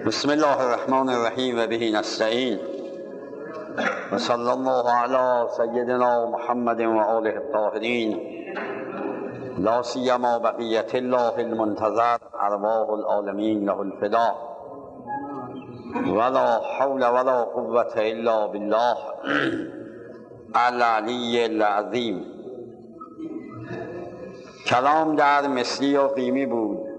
بسم الله الرحمن الرحیم و به نستعین و صلی الله علی سیدنا محمد و آله الطاهرین لا سیما بقیت الله المنتظر ارواح العالمین له الفدا ولا حول ولا قوة الا بالله العلی العظیم. کلام در مثلی و قیمی بود.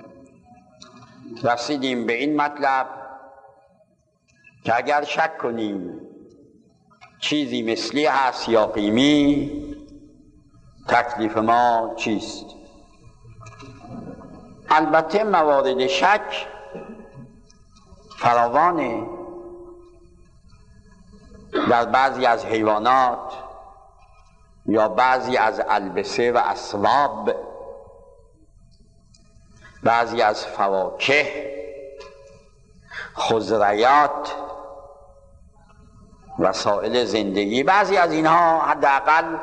رسیدیم به این مطلب که اگر شک کنیم چیزی مثلی هست یا قیمی، تکلیف ما چیست؟ البته موارد شک فراوانه. در بعضی از حیوانات یا بعضی از البسه و اسباب، بعضی از فواکه، خضروات، وسایل زندگی، بعضی از اینها حداقل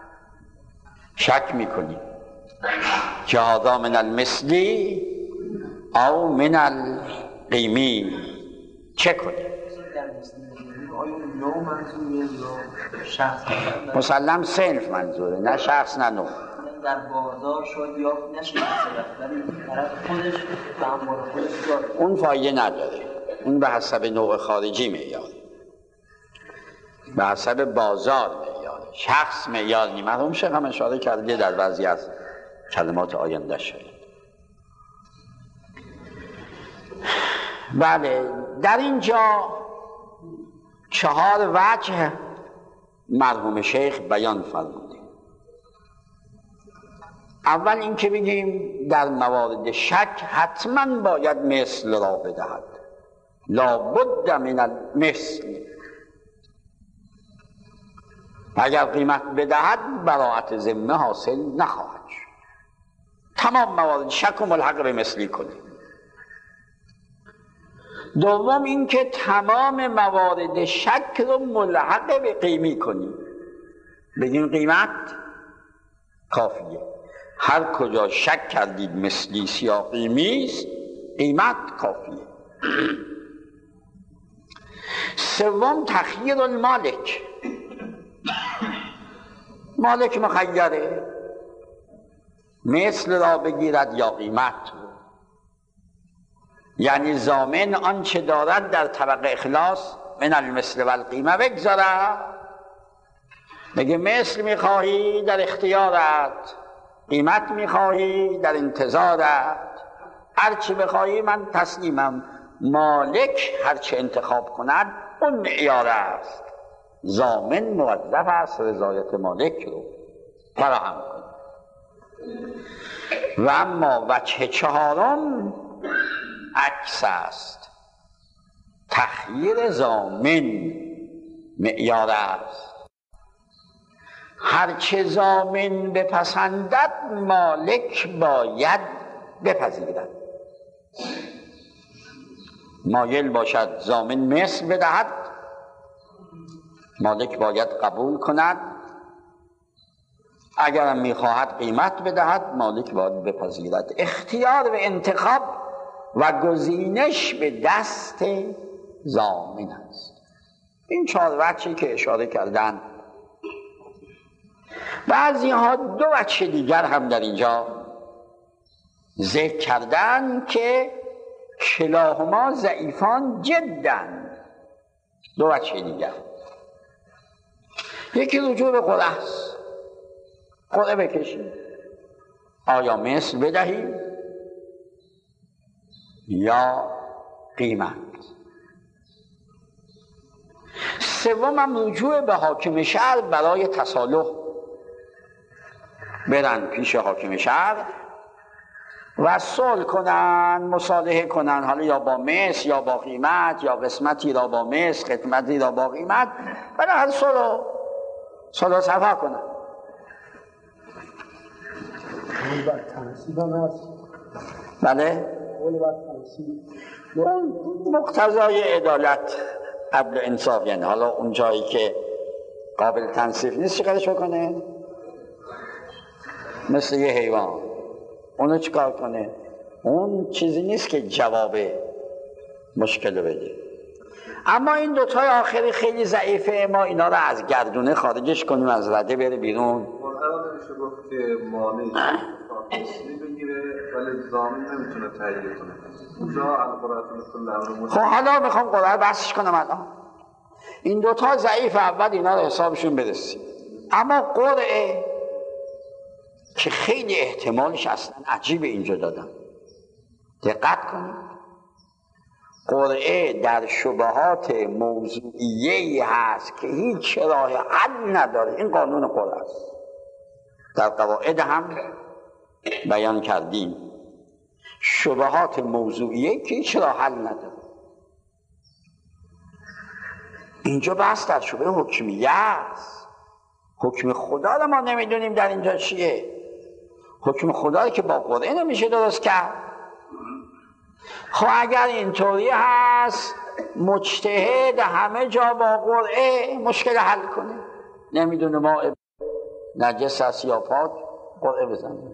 شک میکنیم که هذا من المثلی او من القیمی، چه کنیم؟ مسلم صنف منظوره، نه شخص نه نوع. در بازار شاید یافت نشه ولی طرف خودش به هموار خودش داره، اون فایده نداره. اون به حسب نوع خارجی معیاره، به حسب بازار معیاره، شخص معیار نیم. مرحوم شیخ هم اشاره کرده در بعضی از کلمات آینده شده. بله، در اینجا 4 وجه مرحوم شیخ بیان فرموده. اول این که بگیم در موارد شک حتما باید مثل را بدهد، لابد من المثل. اگر قیمت بدهد براءت ذمه حاصل نخواهد شد. تمام موارد شک و ملحق به مثلی کنیم. دوم این که تمام موارد شک رو ملحق به قیمی کنیم، بگیم قیمت کافیه. هر کجا شک کردید مثلی یا قیمی است، قیمت کافیه. سوم تخییر المالک. مالک مخیره، مثل را بگیرد یا قیمت. یعنی ضامن آنچه دارد در طبق اخلاص من المثل و القیمه بگذاره، بگه مثل میخواهی در اختیارت، قیمت میخواهی در انتظارت، هرچی بخواهی من تسلیمم. مالک هرچی انتخاب کند اون معیار است. ضامن موظف است رضایت مالک رو فراهم کند. و اما وجه 4 عکس است. تخییر ضامن معیار است. هرچه ضامن بپسندد مالک باید بپذیرد. مایل باشد ضامن مثل بدهد، مالک باید قبول کند. اگرم میخواهد قیمت بدهد، مالک باید بپذیرد. اختیار و انتخاب و گزینش به دست ضامن است. این 4 وجهی که اشاره کردن. بعضی ها 2 وجه دیگر هم در اینجا ذکر کردن که کلاهما ضعیفان جدن. 2 وجه دیگر. یکی رجوع به قرعه است. قرعه بکشیم آیا مثل بدهیم یا قیمت. سوم هم رجوع به حاکم شهر برای تصالح. برن پیش حاکم شهر و صلح کنن، مصالحه کنن، حالا یا با مثل یا با قیمت، یا قسمتی را با مثل، قسمتی را با قیمت، برای هر صلح صفا کنن. بله، اون مقتضای عدالت قبل انصاف. یعنی حالا اون جایی که قابل تنصیف نیست چیکارش بکنه؟ مثل یه حیوان اونو چیکار کنه؟ اون چیزی نیست که جواب مشکل بده. اما این دوتای آخری خیلی ضعیفه، ما اینا رو از گردونه خارجش کنیم، از رده بره بیرون. قرآن نمیشه گفت که مالک اصلی بگیره ولی ضامن نمیتونه تهیه کنه. اونجا القرآن مثل الامر. خب حالا میخوام قرآن بحثش کنم. الان این دوتا ضعیف، اول اینا رو حسابشون برسیم. اما قرعه که خیلی احتمالش اصلا عجیب اینجا دادم، دقت کنید. قرعه در شبهات موضوعیه‌ای هست که هیچ راه حل نداره. این قانون قرعه است، در قواعد هم بیان کردیم. شبهات موضوعیه که هیچ راه حل نداره. اینجا بحث در شبه حکمیه است. حکم خدا رو ما نمیدونیم در اینجا چیه. حکم خدا رو که با قرعه نمیشه درست کرد. خب اگر اینطوری هست، مجتهد همه جا با قرعه مشکل حل کنه. نمیدونه ما نجس است یا پاک، قرعه بزنه.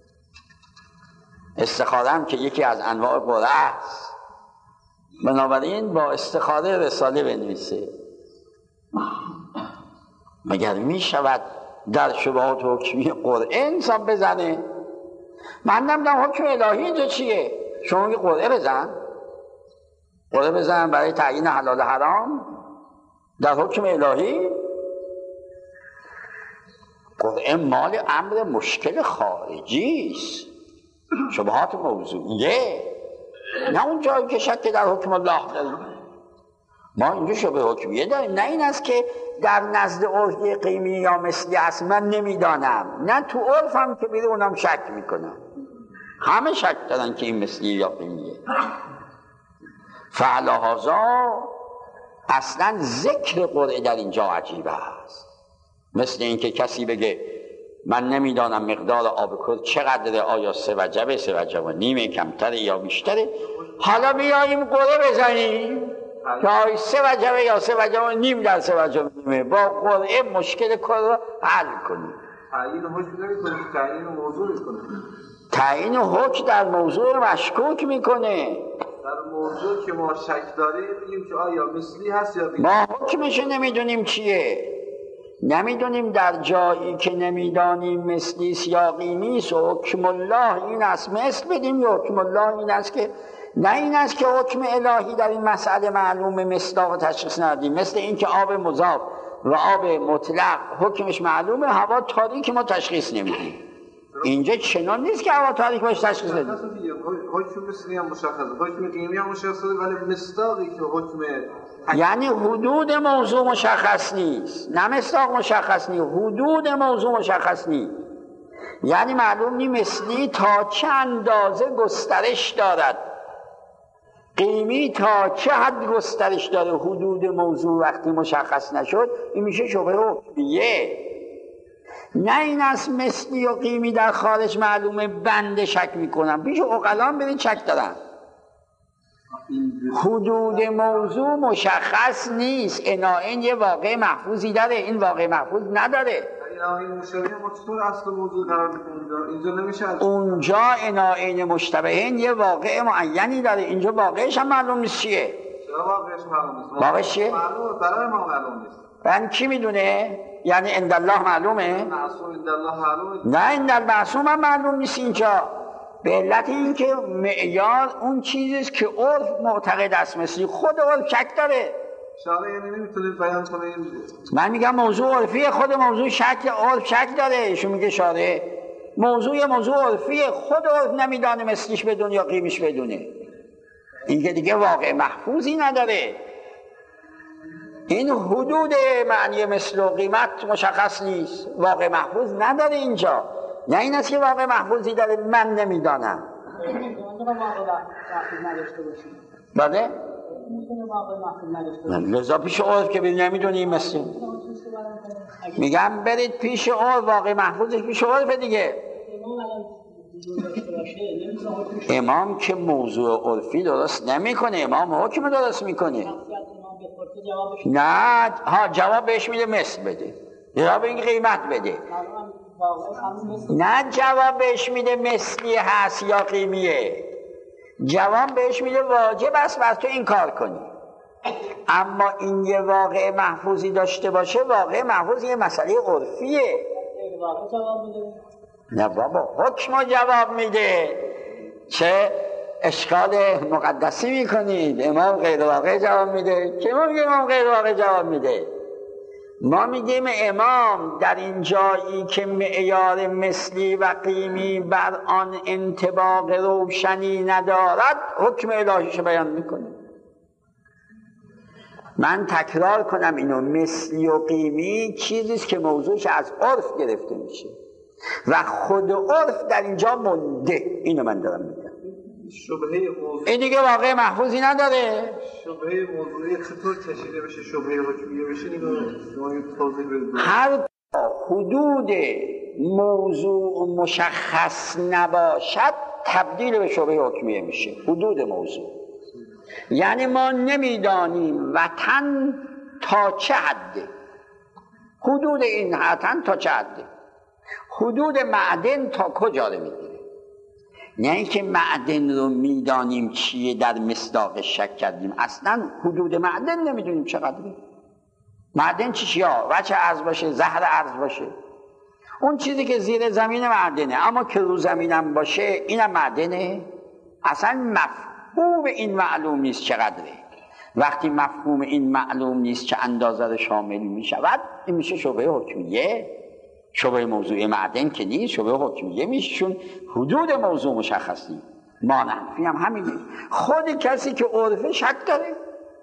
استخاره هم که یکی از انواع قرعه است، بنابراین با استخاره رساله بنویسه. مگر می شود در شبهات حکمی قرعه انسان بزنه؟ من نمیدونم حکم الهی اینجا چیه. شما میگی قرعه بزن، قرعه بزن برای تعیین حلال حرام در حکم الهی. قرعه مال امر مشکل خارجی است، شبهات موضوعیه، نه اون جایی که شک در حکم الله داریم. ما اینجا شبه حکمیه داریم. نه این است که در نزد عرفی قیمی یا مثلی است من نمیدانم، نه تو عرفم که بیره اونم شک میکنم. همه شک دارن که این مثلی یا قیمیه. فعلهذا اصلا ذکر قرعه در اینجا عجیب است. مثل اینکه کسی بگه من نمیدانم مقدار آب کرد چقدره، آیا 3 وجبه، 3 وجب و نیمه، کمتره یا بیشتره، حالا بیاییم قرعه بزنیم که آیا 3 وجبه یا 3 وجب و نیم در 3 وجب و نیمه. با قرعه مشکل کار رو حل کنیم. تعیین حکم نمی‌کنه، تعیین موضوع می‌کنه. تعیین حکم در موضوع مشکوک میکنه. در موضوع که ما شک داریم میگیم که آیا مثلی هست یا ما حکمش نمیدونیم چیه. نمیدونیم در جایی که نمیدانیم مثلی است یا قیمی است. حکم الله این است مثل بدیم یا حکم الله این است که نه این است که حکم الهی در این مسئله معلومه، مصداق و تشخیص ندیم. مثل این که آب مضاف و آب مطلق حکمش معلومه، هوا تاریک ما تشخیص نمیدیم. اینجا چنان نیست که هوا تاریک باشه تشخیص بدیم. حکم مثلی هم مشخصه، حکم قیمی هم مشخصه، ولی مصداقی که حکم یعنی حدود موضوع مشخص نیست، نه مصداق مشخص نیست، حدود موضوع مشخص نیست. یعنی معلوم نیست مثلی تا چه اندازه گسترش دارد، قیمی تا چه حد گسترش داره. حدود موضوع وقتی مشخص نشد این میشه شبهه حکمیه. نه این است مثلی و قیمی در خارج معلومه، بنده شک میکنم. پیش عقلان برید شک دارن. حدود موضوع مشخص نیست. عناعین یه واقع محفوظی داره، این واقع محفوظ نداره. عناعین مشتبه ما چطور اصل موضوع قرار می‌کنه؟ اینجا نمیشه. اونجا عناعین مشتبهین یه واقع معینی داره، اینجا واقعش هم معلوم نیست چیه. چرا واقعش معلوم نیست؟ واقعش چیه؟ معلومه، برای ما معلوم نیست. یعنی کی میدونه؟ یعنی عند الله معلومه؟ معصوم عند الله معلومه. نه عند المعصوم هم معلوم نیست اینجا. به علت این که معیار اون چیزیست که عرف معتقد است مثلی. خود عرف شک داره. شارع یعنی نمیتونه بیان کنه. من میگم موضوع عرفی، خود موضوع عرف شک داره. ایشون میگه شارع موضوع عرفی، خود عرف نمیدانه مثلیش بدونه یا قیمش بدونه. این که دیگه واقع محفوظی نداره. این حدود معنی مثل و قیمت مشخص نیست، واقع محفوظ نداره اینجا. نه این است که واقع محفوظی داره من نمیدانم. بله؟ لذا پیش عرف که برید نمیدونیم مثل میگم برید پیش عرف، واقع محفوظش پیش عرف دیگه. امام که موضوع عرفی درست نمیکنه، امام حکم درست میکنه. نه جواب بهش میده مثل بده، جواب این قیمت بده. نه جواب بهش میده مثلی هست یا قیمیه. جواب بهش میده واجب است بر تو این کار کنی. اما این یه واقع محفوظی داشته باشه، واقع محفوظ یه مسئله عرفیه. نه بابا، حکم جواب میده. چه اشکال مقدسی میکنید؟ امام غیر واقع جواب میده. که ما میگیم امام غیر واقع جواب میده؟ ما میگیم امام در این جایی که معیار مثلی و قیمی بر آن انطباق روشنی ندارد حکم الهیش بیان میکنه. من تکرار کنم اینو، مثلی و قیمی چیزیست که موضوعش از عرف گرفته میشه و خود عرف در اینجا مونده. اینو من دارم میگم. شبهه موضوع این دیگه واقع محفوظی نداره. شبهه موضوعی چطور کشیده بشه شبهه حکمیه بشه؟ اینو شما توضیح بدید. هر حدود موضوع مشخص نباشد تبدیل به شبهه حکمیه میشه. حدود موضوع یعنی ما نمیدانیم وطن تا چه حده، حدود این وطن تا چه حده، حدود معدن تا کجا رو میگیره. نه اینکه معدن رو میدانیم چیه در مصداق شک کردیم، اصلا حدود معدن نمیدونیم چقدره. معدن چیه؟ وجه ارز باشه، زهر ارز باشه، اون چیزی که زیر زمین معدنه، اما که رو زمینم باشه اینم معدنه. اصلا مفهوم این معلوم نیست چقدره. وقتی مفهوم این معلوم نیست که اندازه رو شامل میشود، این میشه شبهه حکمیه. شبهه موضوع معدن که نیست، شبهه حکمیه میشه، چون حدود موضوع مشخصی. ما نحنفی هم همینه. خود کسی که عرفه شک داره،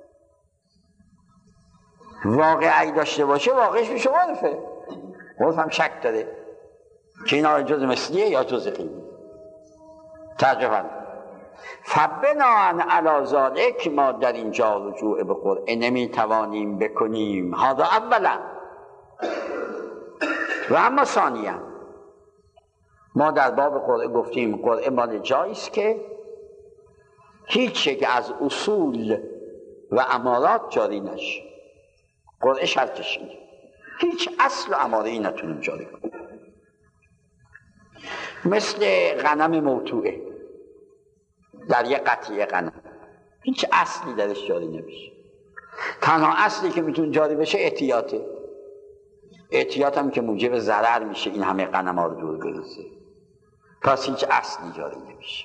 واقعی داشته باشه واقعش میشه عرفه. عرف هم شک داره که اینا جز مثلیه یا جز قیمی. ترجمه فبناء علی ذلک ما در اینجا رجوع به قرآن نمیتوانیم بکنیم. هذا اولا. و اما ثانیا ما در باب قرآن گفتیم قرآن مال جاییست که هیچ یک از اصول و امارات جاری نشه. قرآن شرطش اینه، هیچ اصل و اماره‌ای نتونیم جاری کنیم. مثل غنم موتوعه، در یک قطعه غنم هیچ اصلی درش جاری نمیشه. تنها اصلی که میتونه جاری بشه احتیاطه. احتیاط هم که موجب ضرر میشه این همه غنم ها رو دور بریزه. پس هیچ اصلی جاری نمیشه.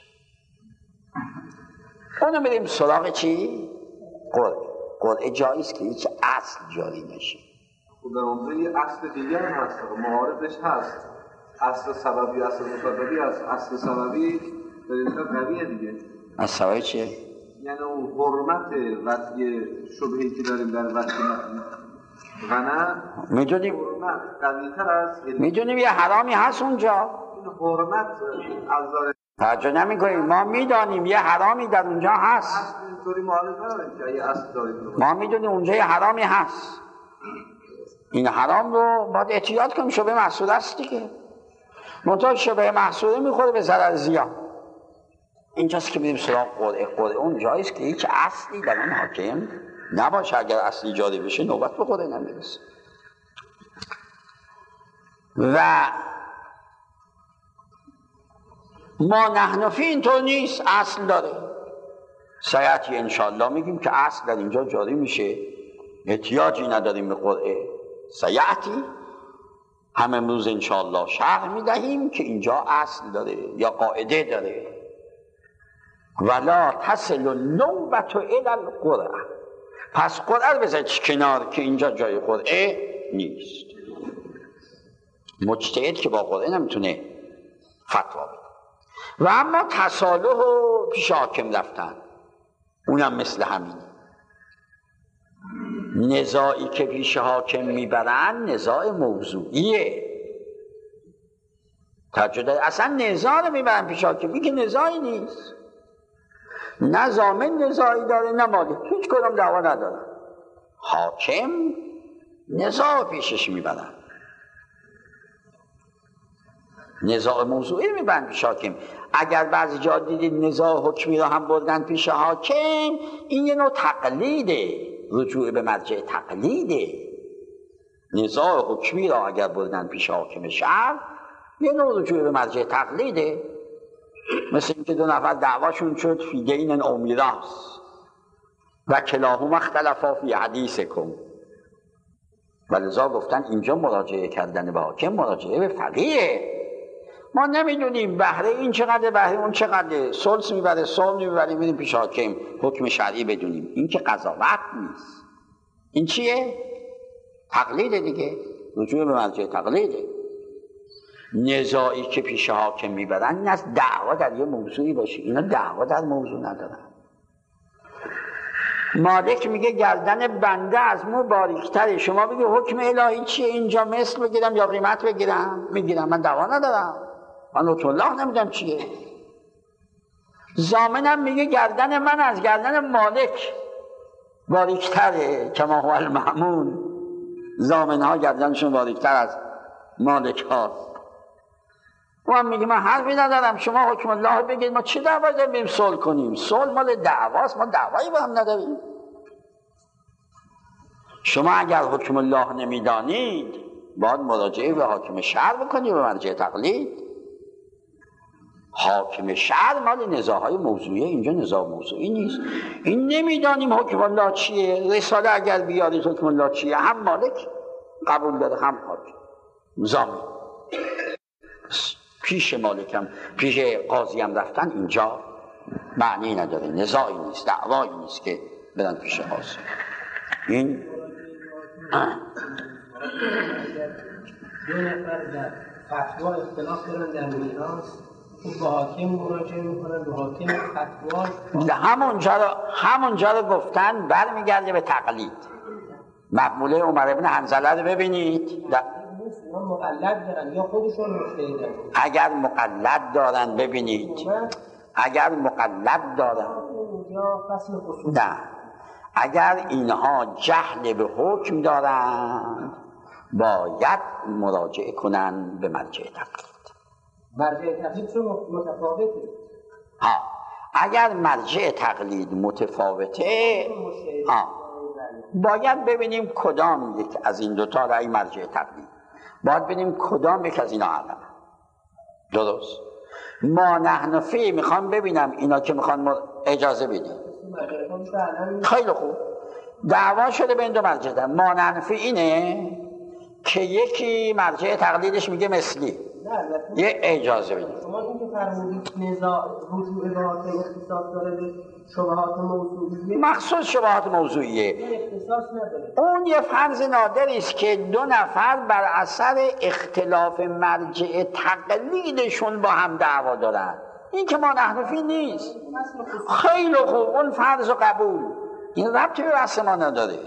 اونو بریم سراغ چی؟ قرآن جاییست که هیچ اصل جاری نشه. خود در اونجا یه اصل دیگر هم هست، معارضش هست. اصل سببی، اصل مصدقی هست. اصل سببی در اینجا قویه دیگه. اصل سببی چیه؟ یعنی اون حرمت وقتی شبهی که داریم در وقتی غنم، میدونیم حرمت قوی‌تر از میدونیم یه حرامی هست اونجا. این حرمت از داره توجه نمی‌کنیم. ما میدانیم یه حرامی در اونجا هست. اینطوری معارضه نداریم که یه اصل داریم. ما میدونیم اونجا یه حرامی هست. این حرام رو باید احتیاط کنیم. شبه محصول است دیگه. منطقه شبه محصوله میخوره به ضرر زیان. اینجاست که میریم سراغ قرآن. اون جاییست که هیچ اصلی در اون حاکم نباشه. اگر اصلی جاری بشه نوبت به قرآن نمیرسه. و ما نحنفی اینطور نیست، اصل داره. سیعتی انشاءالله میگیم که اصل در اینجا جاری میشه، احتیاجی نداریم به قرآن. سیعتی هم امروز انشاءالله شرح میدهیم که اینجا اصل داره یا قاعده داره. ولا تصل النوبة الی القرآن. پس قرآن بذارید کنار که اینجا جای قرآن نیست. مجتهد که با قرآن نمیتونه فتوا بده. و اما تصالح و پیش حاکم رفتن اونم مثل همینه. نزاعی که پیش حاکم میبرن نزاع موضوعیه. تجدید اصلا نزاع رو میبرن پیش حاکم، این که نزاعی نیست. نه ضامن نزاعی داره نه مالک، هیچ کدام دعوا ندارن. حاکم نزاع پیشش میبرن، نزاع موضوعی میبرن پیش حاکم. اگر بعضی جا دیدید نزاع حکمی رو هم بردن پیش حاکم، این یه نوع تقلیده، رجوع به مرجع تقلیده. نزاع حکمی را اگر بردن پیش حاکم شهر، یه نوع رجوع به مرجع تقلیده. مثل اینکه دو نفر دعواشون شد فی دین او میراث و کلاهما اختلفا فی حدیثکم، ولذا گفتن اینجا مراجعه کردن به حاکم مراجعه به فقیه. ما نمیدونیم بهره این چقدر بهره اون چقدر، سلس میبره سلم میبره میریم پیش حاکم حکم شرعی بدونیم. این که قضاوت نیست، این چیه؟ تقلیده دیگه، رجوع به مرجع تقلیده. نزاعی که پیش حاکم میبرن این از دعوا در یه موضوعی باشه، اینا دعوا در موضوع ندارن. مالک میگه گردن بنده از مو باریکتره، شما بگی حکم الهی چیه اینجا، مثل بگیرم یا قیمت بگیرم؟ میگیرم، من دعوا ندارم، من حکم الله نمیدم چیه. ضامنم میگه گردن من از گردن مالک باریکتره، کما هو المأمون، ضامن ها گردنشون باریکتر از مالک ها. و هم میگه من حرفی ندارم، شما حکم الله بگید، ما چه دعوایی داریم بریم صلح کنیم؟ صلح مال دعواست، ما دعوایی با هم نداریم. شما اگر حکم الله نمیدانید باید مراجعه به حاکم شرع بکنید، به مرجع تقلید. حاکم شرع مال نزاعهای موضوعی، اینجا نزاع موضوعی نیست. این نمیدانیم حکم الله چیه، رساله اگر بیارید حکم الله چیه، هم مالک قبول داره هم حاکم ضامن. پیش مالکم پیش قاضیم رفتن اینجا معنی نداره، نزاعی نیست، دعوایی نیست که برن پیش قاضی. این دو نفر در فتوا اختلاف دارن در میراث، با حاکم مراجعه میکنن، به حاکم فتوا همونجا رو گفتن برمیگرده به تقلید. مقوله عمر ابن حنظله رو ببینید، مقلد دارن یا خودشون مجتهدن. اگر مقلد دارن ببینید، اگر مقلد دارن یا فصل خصوص، نه، اگر اینها جهل به حکم دارن باید مراجعه کنن به مرجع تقلید. مرجع تقلید چون متفاوته. اگر مرجع تقلید متفاوته باید ببینیم کدام یک از این دوتا رأی مرجع تقلید، باید ببینیم کدام یک از اینا عقل. درست. ما نحن فی میخوام ببینم اینا که میخوان اجازه بدیم. خیلی خوب، دعوا شده بین دو مرجع. ما نحن فی اینه که یکی مرجع تقلیدش میگه مثلی، یه اجازه بدیم. شما این که فرمودید نزاع رجوع به حاکم اختصاص داره به شبهات موضوعیه، مخصوص شبهات موضوعیه، اختصاص نداره. اون یه فرض نادری است که دو نفر بر اثر اختلاف مرجع تقلیدشون با هم دعوا دارن. این که ما نحن فی نیست. خیلی خوب، اون فرض قبول، این ربطی به بحث ما نداره.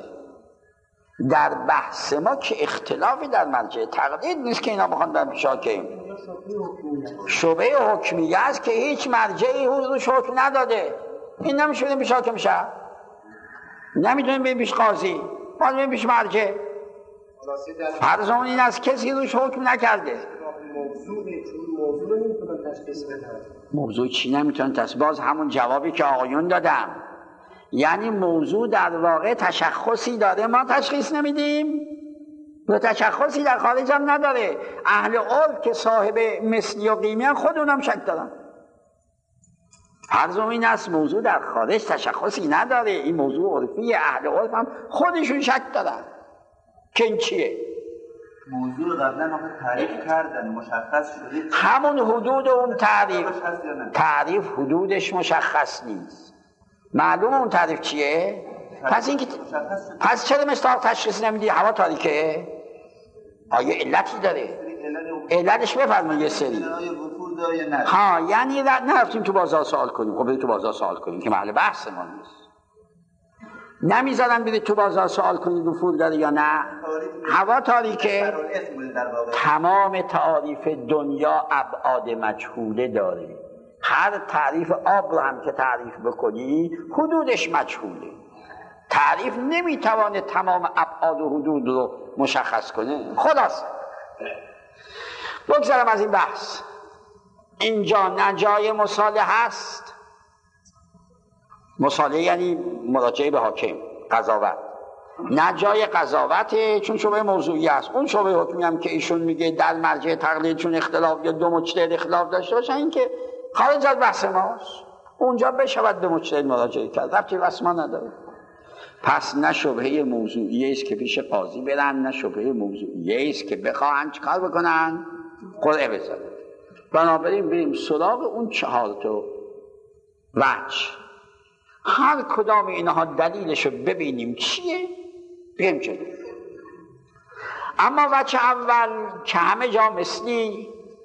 در بحث ما که اختلافی در مرجع تقلید نیست که اینا بخوان برن پیش حاکم. شبهه حکمیه است که هیچ مرجعی روش حکم نداده، این نمیشه بریم پیش حاکم شرع، نمیتونیم بریم پیش قاضی، باید بریم پیش مرجع. فرض اون این است کسی روش حکم نکرده. موضوع نمیتونن تشخیص بدن. موضوع چی نمیتونن تشخیص؟ باز همون جوابی که آقایون دادم، یعنی موضوع در واقع تشخصی داره، ما تشخیص نمیدیم، و تشخصی در خارج هم نداره. اهل عرف که صاحب مثلی و قیمی هم خود اونم شک دارن. فرض این است موضوع در خارج تشخصی نداره، این موضوع عرفی، اهل عرف هم خودشون شک دارن که این چیه. موضوع رو قبلا تعریف کردن، مشخص شده، همون حدود اون تعریف حدودش مشخص نیست، معلوم اون تعریف چیه. پس چرا مصداق تشخیص نمیدی؟ هوا تاریکه؟ آیا علتی داره؟ علتش بفرمایید. یه سری یعنی نرفتیم تو بازار سوال کنیم. خب برید تو بازار سوال کنیم که محل بحث ما نیست. نمیذارن برید تو بازار سوال کنید وفور داره یا نه. هوا تاریکه. تمام تعاریف دنیا ابعاد مجهوله داره. هر تعریف آب رو هم که تعریف بکنی حدودش مجهوله. تعریف نمیتوانه تمام ابعاد و حدود رو مشخص کنه. خلاص بگذارم از این بحث. اینجا نجای مصالحه هست. مصالحه یعنی مراجعه به حاکم، قضاوت. نجای قضاوته چون شبهه موضوعی است. اون شبهه حکمی هم که ایشون میگه در مرجع تقلید چون اختلاف یا دو مجتهد اختلاف داشته باشن، این که خارج از بحث ماست، اونجا بشود به مجتهد مراجعه کرد، ربطی بحث ما نداره. پس نه شبهه موضوعیه است که پیش قاضی برن، نه شبهه موضوعیه است که بخواهن چکار بکنن؟ قرعه بزنن. بنابراین بریم سراغ اون 4 تا وجه، هر کدام اینها دلیلشو ببینیم چیه، بریم جلو. اما وجه اول که همه جا مثلی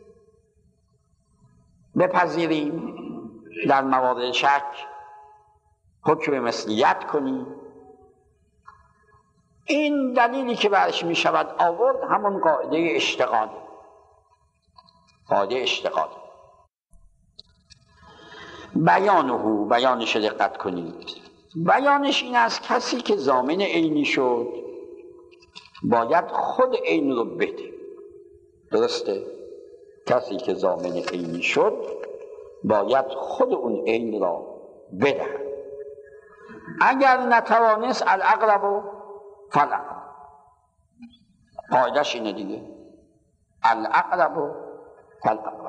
بپذیریم، در موارد شک حکم مثلیت کنیم، این دلیلی که برش می شود آورد همون قاعده اشتغال. قاعده اشتغال بیانش دقت کنید. بیانش این است کسی که ضامن عینی شد باید خود عین رو بده. درسته؟ کسی که ضامن عینی شد باید خود اون عین را بده. اگر نتوانست الاقرب فالاقرب. قاعدش اینه دیگه، الاقرب فالاقرب.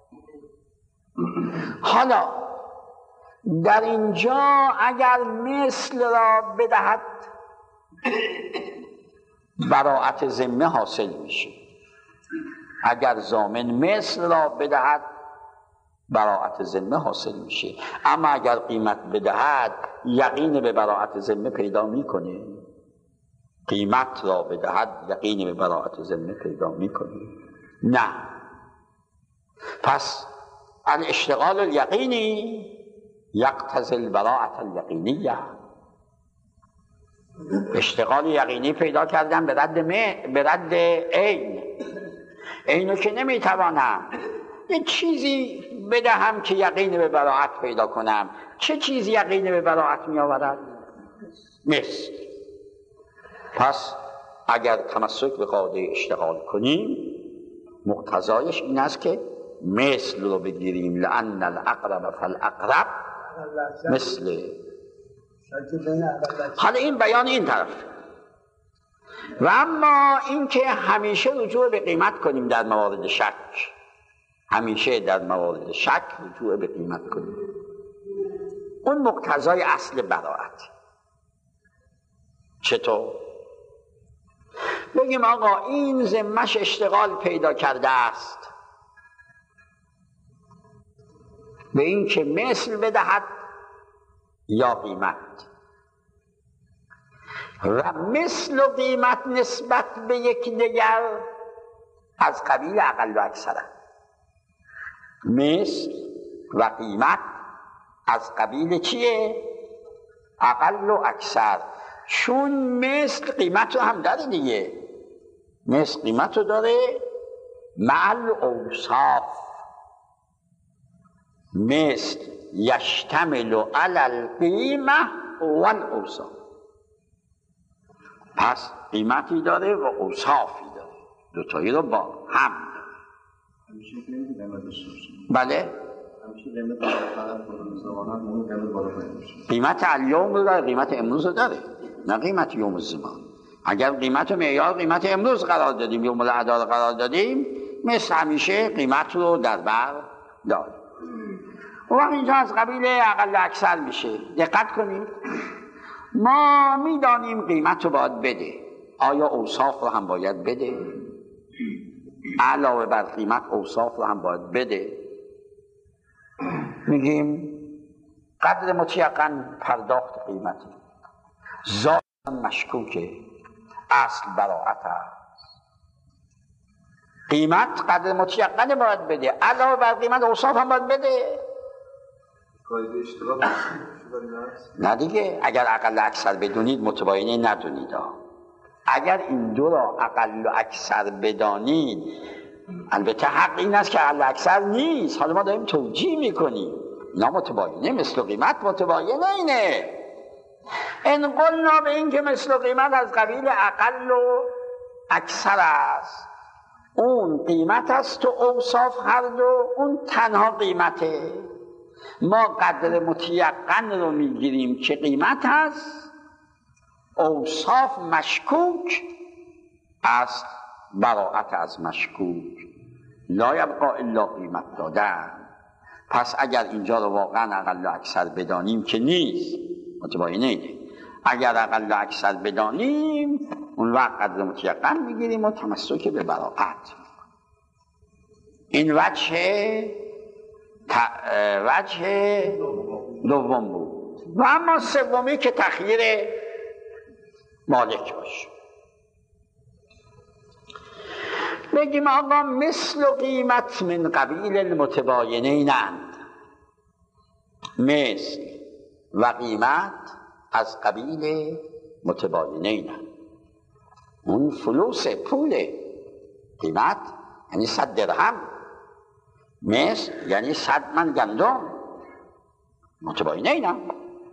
حالا در اینجا اگر مثل را بدهد براءت ذمه حاصل میشه. اگر ضامن مثل را بدهد براءت ذمه حاصل میشه. اما اگر قیمت بدهد یقین به براءت ذمه پیدا میکنه. قیمت را بدهد یقین به براءت ذمه پیدا میکنه. نه. پس الاشتغال الیقینی یقتضی البراءة الیقینیه. اشتغال یقینی پیدا کردن به رد عین. اینو که نمیتوانم یه چیزی بدهم که یقین به براءت پیدا کنم. چه چیزی یقین به براءت می آورد؟ مثل. پس اگر تمسک به قاعده اشتغال کنیم مقتضایش این است که مثل رو بگیریم. لأن الاقرب فالاقرب مثل. حالا این بیان این طرف. و اما این که همیشه رجوع به قیمت کنیم در موارد شک، همیشه در موارد شک رجوع به قیمت کنیم، اون مقتضای اصل براءت. چطور؟ بگیم آقا این ذمه‌ش اشتغال پیدا کرده است به این که مثل بدهد یا قیمت، و مثل و قیمت نسبت به یکدیگر از قبیل اقل و اکثر. مثل و قیمت از قبیل چیه؟ اقل و اکثر. چون مثل قیمت رو هم داره دیگه، مثل قیمت رو داره مع اوصاف. مثل یشتمل علی القیمه و الاوصاف. پس قیمتی داره و اوصافی داره، دوتایی رو با هم داره. بله؟ قیمت الیوم رو داره، قیمت امروز رو داره، نه قیمت یوم الزمان. اگر قیمت و معیار قیمت امروز قرار دادیم، یوم الاعداد قرار دادیم، مثل همیشه قیمت رو در بر داره. و وقت اینجا از قبیل اقل اکثر میشه. دقت کنید، ما میدانیم قیمت رو باید بده، آیا اوصاف رو هم باید بده؟ علاوه بر قیمت اوصاف رو هم باید بده. میگیم قدر متیقن پرداخت قیمتی ذاتاً مشکوکه، اصل براءت است. قیمت قدر متیقن باید بده، علاوه بر قیمت اوصاف هم باید بده. نه دیگه، اگر اقل اکثر بدونید متباینه ندونید. اگر این دو را اقل و اکثر بدانید، البته حق این است که اقل اکثر نیست، حالا ما داریم توجیه میکنیم، اینا متباینه، مثل و قیمت متباینه. اینه ان قلنا به این که مثل و قیمت از قبیل اقل و اکثر است، اون قیمت است و اوصاف هر دو، اون تنها قیمته. ما قدر متیقن رو میگیریم که قیمت است، اوصاف مشکوک است، براءت از مشکوک. لا یبقا الا قیمت دادن. پس اگر اینجا رو واقعا اقل و اکثر بدانیم که نیست، متوجه اینه، اگر اقل و اکثر بدانیم اون وقت قدر متیقن میگیریم و تمسک به براءت. این وجه دوم بود. و اما سومی که تخییر مالک باشه، بگیم آقا مثل و قیمت من قبیل المتباینین اند، مثل و قیمت از قبیل متباینین اند. اون فلوس پول، قیمت یعنی 100 درهم، مثل یعنی 100 من گندم، متباینین اند.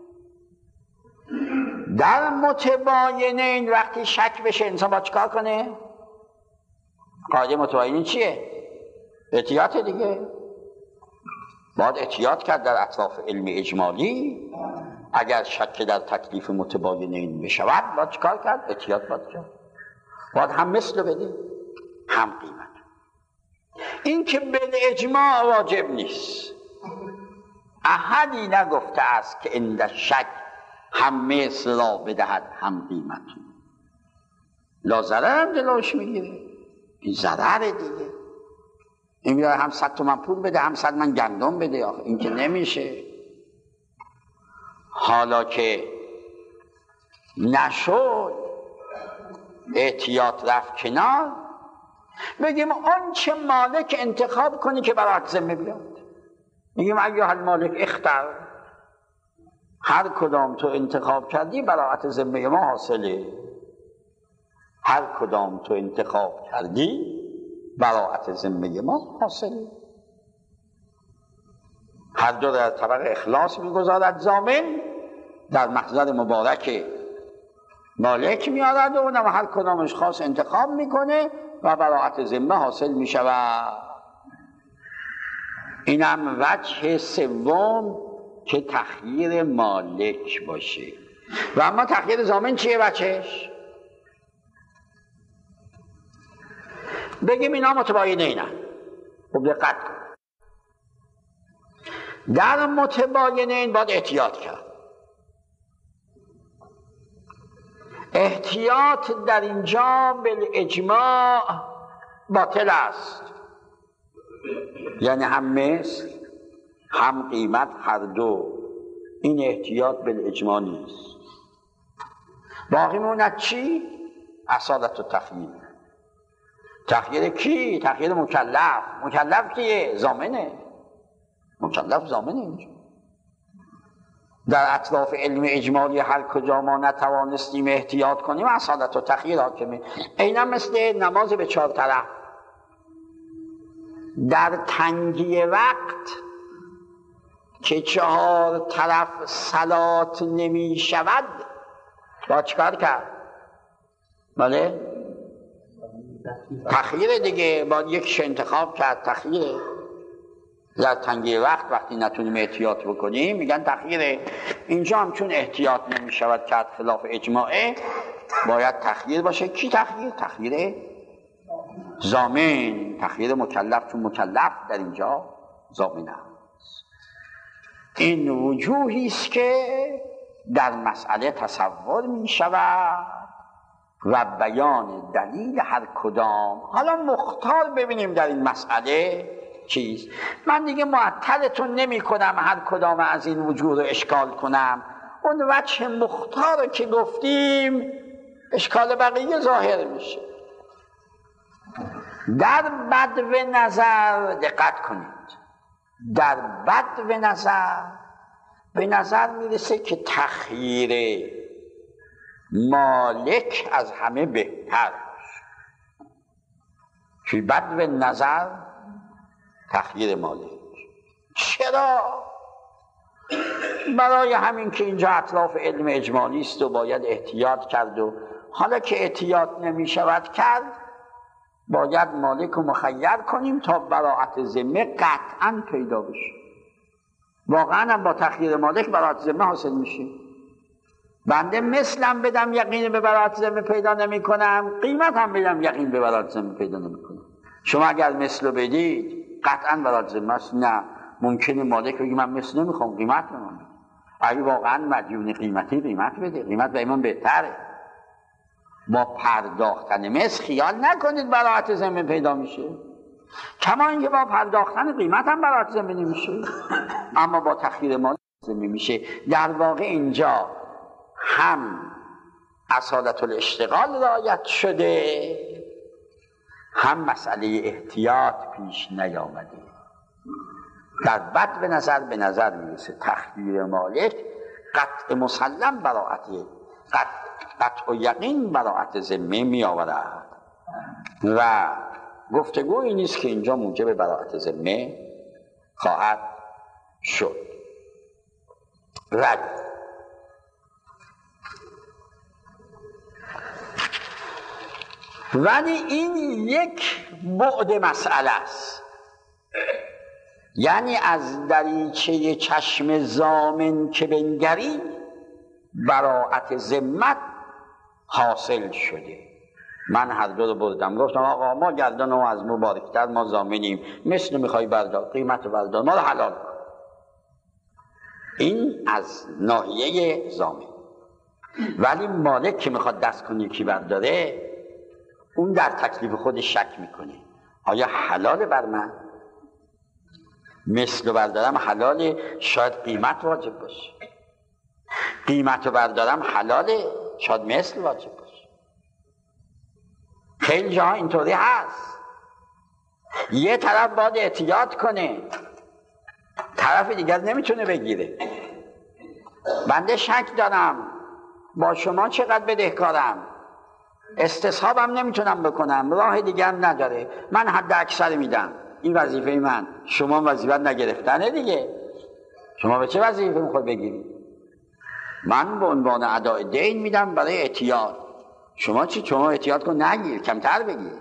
در متباینین وقتی شک بشه انسان با چیکار کنه؟ قاعده متباینین چیه؟ احتیاط دیگه. باید احتیاط کرد در اطراف علم اجمالی. اگر شک در تکلیف متباینین بشود باید چیکار کرد؟ احتیاط باید کرد. باید هم مثل بده هم قیمت. این که به اجماع واجب نیست. احدی نگفته است که عند شک هم مثل را بدهد هم قیمت. لا ضرر هم جلوش میگیره، این ضرره دیگه. این میگه هم 100 تومن پول بده هم 100 من گندم بده، آخه این که نمیشه. حالا که نشد احتیاط رفت کنار، بگیم آن چه مالک انتخاب کنی که برات ذمه بیاد. میگیم ایها المالک اختر، هر کدام تو انتخاب کردی براعت ذمه ما حاصله. هر کدام تو انتخاب کردی براعت ذمه ما حاصله. هر دو در طبق اخلاص میگذارد ضامن، در محضر مبارک مالک میارد و اونم هر کدامش خاص انتخاب میکنه و براعت ذمه حاصل میشود. اینم وجه سوم که تخییر مالک باشه. و اما تخییر ضامن چیه وجهش؟ بگیم اینا متباینین اند. خب دقت کن، در متباینین باید احتیاط کرد. احتیاط در اینجا بالاجماع باطل است، یعنی هم مثل هم قیمت هر دو. این احتیاط بالاجماع نیست. باقی موند چی؟ اصالت و تخییر. تخییر کی؟ تخییر مکلف. مکلف کیه؟ ضامنه. مکلف ضامنه. اینجا در اطراف علم اجمالی هر کجا ما نتوانستیم احتیاط کنیم اصالت و تخییر حاکمه. اینم مثل نماز به 4 طرف. در تنگی وقت که 4 طرف صلات نمی شود با چکار کرد؟ بله؟ تخییر دیگه. با یکش انتخاب کرد، تخییره. در تنگی وقتی نتونیم احتیاط بکنیم میگن تخییره. اینجا هم چون احتیاط نمی شود کرد خلاف اجماعه، باید تخییر باشه. کی تخییر؟ تخییر ضامن. تخییر مکلف، چون مکلف در اینجا ضامن است. این وجوهی است که در مسئله تصور می شود و بیان دلیل هر کدام. حالا مختار ببینیم در این مسئله چیست. من دیگه معطلتون نمی کنم هر کدام از این وجوه رو اشکال کنم. اون وجه مختار که گفتیم اشکال بقیه ظاهر میشه. در بدو نظر دقت کنید. در بدو نظر به نظر میرسه که تخییر مالک از همه بهتر. فی بدو نظر تخییر مالک. چرا؟ برای همین که اینجا اطراف علم اجمالی است و باید احتیاط کرد و حالا که احتیاط نمی شود کرد باید مالک رو مخیر کنیم تا براعت ذمه قطعا پیدا بشه. واقعا هم با تخییر مالک براعت ذمه حاصل میشه. بنده مثلم بدم یقین به براعت ذمه پیدا نمی کنم، قیمت هم بدم یقین به براعت ذمه پیدا نمی کنم. شما اگر مثل رو بدید قطعا براعت ذمه است. نه، ممکنه مالک بگه من مثل نمیخوام، قیمت نمونه. اگه واقعا مدیون قیمتی قیمت بده، قیمت به ایمان بهتره. با پرداختن مثل خیال نکنید براعت ذمه پیدا میشه، کما اینکه با پرداختن قیمت هم براعت ذمه نمیشه، اما با تخییر مال ذمه میشه. در واقع اینجا هم اصالت الاشتغال رعایت شده، هم مسئله احتیاط پیش نیامده. در بد به نظر میرسه تخییر مالک قطع مسلم براعت، قطع و یقین براعت ذمه می آورد و گفتگویی نیست که اینجا موجب براعت ذمه خواهد شد. ولی این یک بعد مسئله است، یعنی از دریچه چشم ضامن که بنگری براعت ذمت حاصل شده. من هر دو رو بردم، گفتم آقا ما گردن و از مبارکتر ما ضامنیم، مثل میخوای بردار، قیمت بردار، ما رو حلال کن. این از ناحیه ضامن. ولی مالک که میخواد دست کنه یکی برداره، اون در تکلیف خودش شک میکنه، آیا حلاله بر من؟ مثل رو بردارم حلاله، شاید قیمت واجب باشه. قیمت رو بردارم حلاله، شاید مثل واجب باشه. خیلی جاها اینطوری هست. یه طرف باید احتیاط کنه، طرف دیگر نمیتونه بگیره. بنده شک دارم با شما چقدر بدهکارم، استصحابم نمیتونم بکنم، راه دیگرم نداره، من حد اکثر میدم، این وظیفه من، شما وظیفه نگرفتنه دیگه. شما به چه وظیفه میخواد بگیری؟ من به عنوان ادای دین میدم برای احتیاط. شما چی؟ شما احتیاط کن نگیر، کمتر بگیر.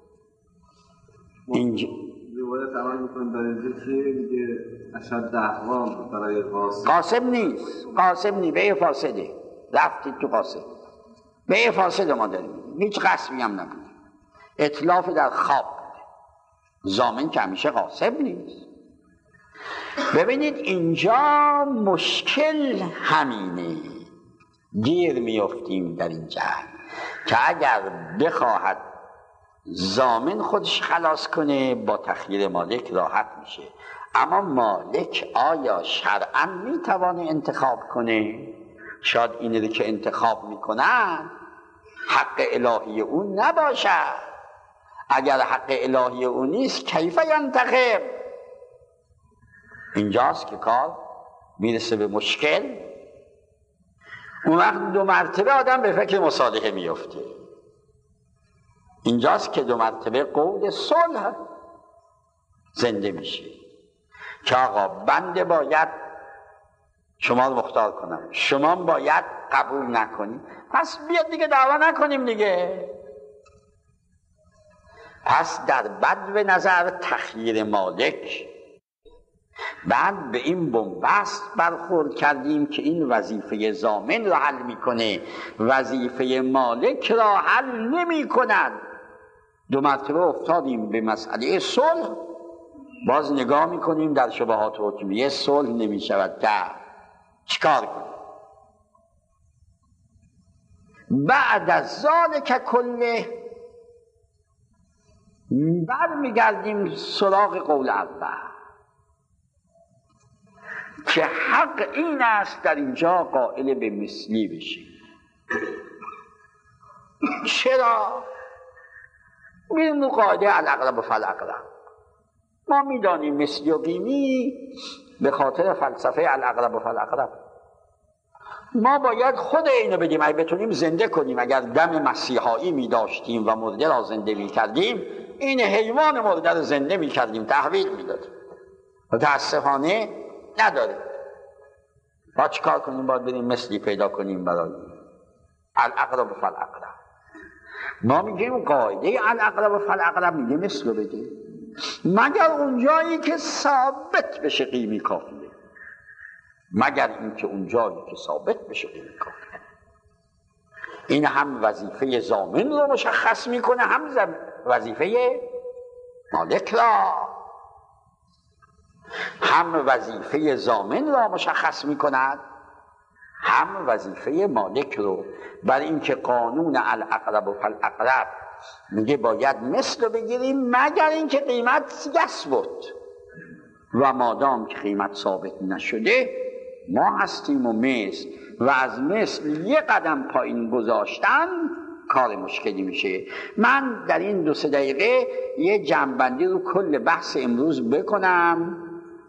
اینجا روایت عمل میکنم در اینجا که میگه اشد احوال برای قاسم. قاسم نیست، قاسم نیست، بیع فاسده. رفتید تو قاسم، بیع فاسده ما داریم، هیچ قسمی هم نبود، اتلاف در خواب بوده. ضامن که همیشه قاسم نیست. ببینید اینجا مشکل همینه، گیر میافتیم در این جهت که اگر بخواهد ضامن خودش خلاص کنه با تخییر مالک راحت میشه، اما مالک آیا شرعاً میتوانه انتخاب کنه؟ شاید اینه که انتخاب میکنن حق الهی اون نباشد. اگر حق الهی اون نیست کیف ینتخب؟ اینجاست که کار میرسه به مشکل. اون وقت دو مرتبه آدم به فکر مصالحه میفته. اینجاست که دو مرتبه قول صلح زنده میشه که آقا بنده باید شما رو مختار کنم، شما باید قبول نکنید، پس بیاد دیگه دعوا نکنیم دیگه. پس در بد به نظر تخییر مالک، بعد به این بنبست برخورد کردیم که این وظیفه ضامن را حل میکنه، وظیفه مالک را حل نمی کند. دو مرتبه افتادیم به مسئله صلح، باز نگاه میکنیم در شبهات حکمیه صلح نمی شود کرد، چیکار کنیم؟ بعد از ذالک کله برمیگردیم سراغ قول اول که حق این است در اینجا قائل به مثلی بشیم. چرا؟ میریم قاعده الاقرب فالاقرب. ما میدانیم مثلی و قیمی به خاطر فلسفه الاقرب فالاقرب. ما باید خود اینو بگیم، اگه بتونیم زنده کنیم. اگر دم مسیحایی میداشتیم و مرده را زنده میکردیم، این حیوان مرده را زنده میکردیم، تحویل میدادیم. متاسفانه نداره. با چی کار کنیم؟ باید بریم مثلی پیدا کنیم برای الاقرب فالاقرب. ما میگیم قاعده الاقرب فالاقرب میگه مثل رو بده، مگر اونجایی که ثابت بشه قیمی کافیه. مگر اینکه اونجایی که ثابت بشه قیمی کافیه. این هم وظیفه ضامن رو مشخص میکنه، هم وظیفه مالک را. هم وظیفه ضامن را مشخص میکند، هم وظیفه مالک رو. برای اینکه قانون الاقرب و فالاقرب میگه باید مثل رو بگیریم مگر اینکه قیمت یثبت، و مادام که قیمت ثابت نشده ما هستیم و مثل، و از مثل یه قدم پایین گذاشتن کار مشکلی میشه. من در این 2-3 دقیقه یه جمع‌بندی رو کل بحث امروز بکنم.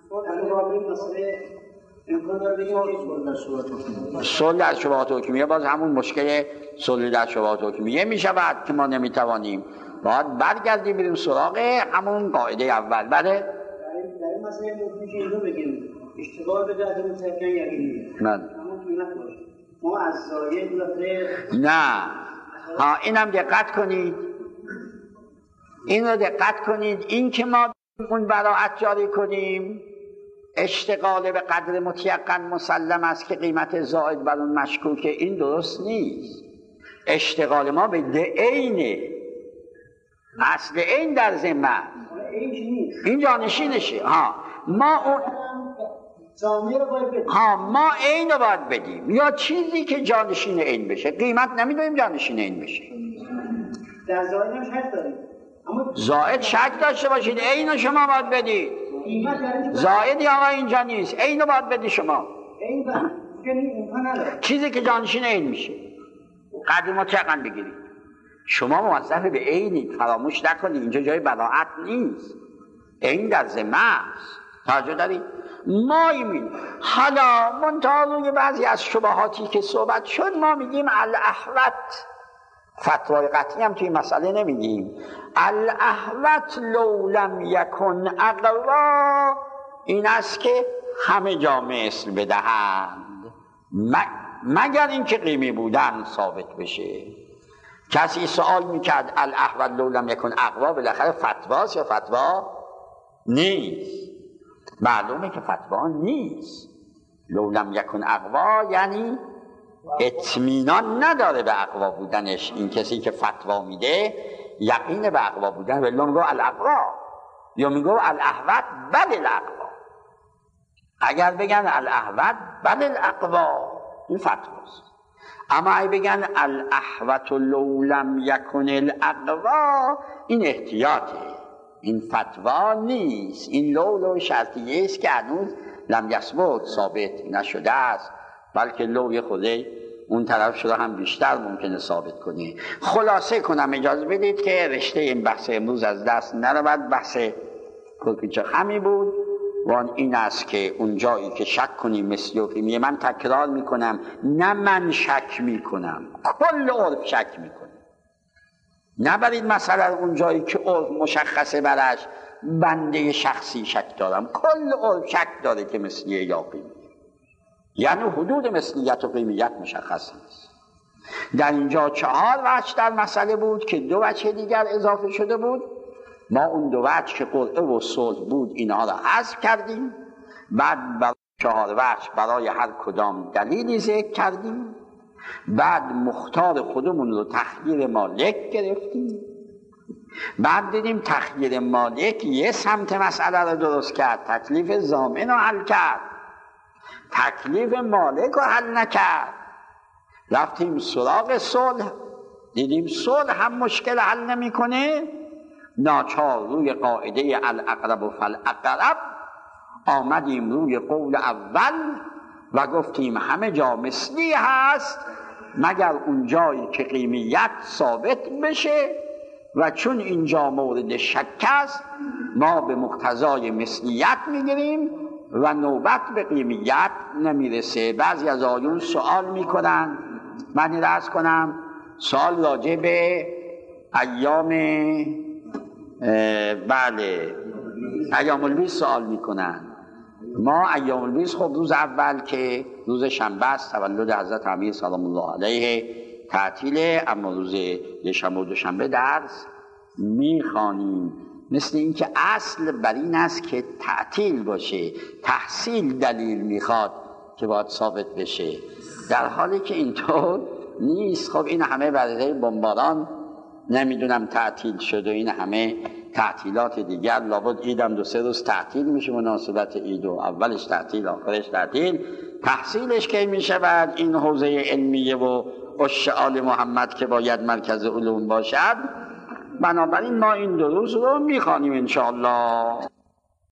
صلح در شبهات حکمیه، باز همون مشکل صلح در شبهات حکمیه میشود که ما نمیتوانیم، باید برگردیم بریم سراغ همون قاعده اول. بله در این مسئله ممکنه که اینو بگیم اشتغال به در متکن یقینیه، همون قیمت باشه، ما از زاید نه. اینم دقت کنید، این رو دقت کنید، این که ما اون براعت جاری کنیم اشتغال به قدر متیقن مسلم است که قیمت زائد بر اون مشکوکه، این درست نیست. اشتغال ما به عینه، اصل عین در ذمه، این جانشینشه. ما اون ما عین رو باید بدیم، یا چیزی که جانشین عین بشه. قیمت نمیدونیم جانشین عین بشه. در زائد هم شک داریم، زائد شک داشته باشید، عین شما باید بدید. زائدی آقا اینجا نیست، عین رو باید بدی شما. چیزی که جانشین عین میشه قدر متیقن بگیرید. شما موظف به عینید، فراموش نکنید، اینجا جای براعت نیست، عین در ذمه است. توجه دارید؟ ما میگیم حالا منتها روی بعضی از شبهاتی که صحبت شد ما میگیم الاحوط، فتوای قطعی هم توی مسئله نمیگیم. الاحوط لو لم یکن اقوا، این است که همه جا مثل بدهند مگر اینکه قیمی بودن ثابت بشه. کسی سوال میکرد الاحوط لو لم یکن اقوا، بالاخره فتواست یا فتوا نیست؟ معلومه که فتوا نیست. لو لم یکن اقوا یعنی اطمینان نداره به اقوا بودنش. این کسی که فتوا میده یقین به اقوا بودن، ولی میگو الاقوا یا میگو الاحوط بل الاقوا. اگر بگن الاحوط بل الاقوا این فتواست، اما اگه بگن الاحوط لو لم یکن الاقوا این احتیاطه، این فتوا نیست. این لو شرطیه است که هنوز لم یثبت ثابت نشده است، بلکه لوی خوده اون طرف شده هم بیشتر ممکنه ثابت کنه. خلاصه کنم، اجازه بدید که رشته این بحث امروز از دست نرود. بحث کلپیچه خمی بود و این است که اون جایی که شک کنیم مثل یوفیمیه، من تکرار میکنم، نه من شک میکنم، کل عرف شک میکنه. نبرید مثلا اون جایی که عرف مشخصه برش بنده شخصی شک دارم، کل عرف شک داره که مثلیه یا قیمیه، یعنی حدود مثلیت و قیمیت مشخص نیست. در اینجا 4 وجه در مسئله بود که 2 وجه دیگر اضافه شده بود. ما اون 2 وجه که قرعه و صلح بود اینها را حذف کردیم، بعد برای 4 وجه برای هر کدام دلیلی ذکر کردیم، بعد مختار خودمون رو تخییر مالک گرفتیم، بعد دیدیم تخییر مالک یه سمت مسئله رو درست کرد، تکلیف ضامن رو حل کرد، تکلیف مالک رو حل نکرد. رفتیم سراغ صلح، دیدیم صلح هم مشکل حل نمیکنه. ناچار روی قاعده الاقرب و فالاقرب آمدیم روی قول اول و گفتیم همه جا مثلی هست مگر اون جایی که قیمیت ثابت بشه، و چون اینجا مورد شک است ما به مقتضای مثلیت میگیریم و نوبت به قیمیت نمیرسه. بعضی از آیون سوال میکنن، من عرض کنم سوال راجع به ایام ایام البیض سوال میکنن. ما ایام البیض خب روز اول که روز شنبه است، تولد حضرت امیر سلام الله علیه تعطیله، اما روز یکشنبه و دوشنبه درس میخوانیم. مثل این که اصل بر این است که تعطیل باشه، تحصیل دلیل میخواد که باید ثابت بشه، در حالی که اینطور نیست. خب این همه برای بمباران نمیدونم تعطیل شد و این همه تعطیلات دیگر، لابد عیدم 2-3 روز تعطیل میشه مناسبت عید و اولش تعطیل آخرش تعطیل. تحصیلش کی میشه بعد این حوزه علمیه و عشق آل محمد که باید مرکز علوم باشد. بنابراین ما این 2 روز رو میخوانیم انشاءالله.